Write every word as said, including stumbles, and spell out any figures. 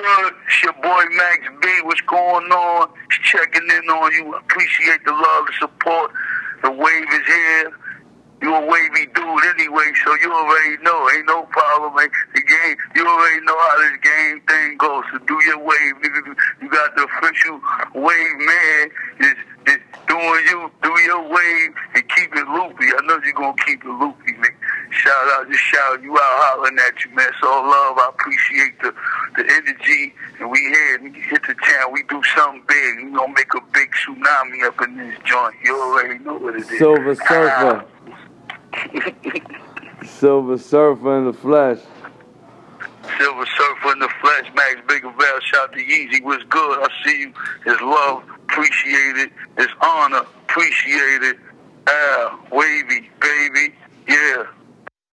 good? It's your boy Max B. What's going on? Just checking in on you. Appreciate the love, the support. The wave is here. You a wavy dude anyway, so you already know. Ain't no problem, man. The game, you already know how this game thing goes. So do your wave. You got the official wave man. Is is doing you, do your wave, and keep it loopy. I know you're going to keep it loopy, man. Shout out, just shout you out, hollering at you, man. So love, I appreciate the, the energy. And we here, we hit the town, we do something big. We gonna make a big tsunami up in this joint. You already know what it is. Silver Surfer. Silver Surfer in the flesh. Silver Surfer in the flesh, Max Biggerville. Shout out to Yeezy. What's good? I see you. It's love, appreciate it. It's honor, appreciate it. Ah, wavy, baby. Yeah.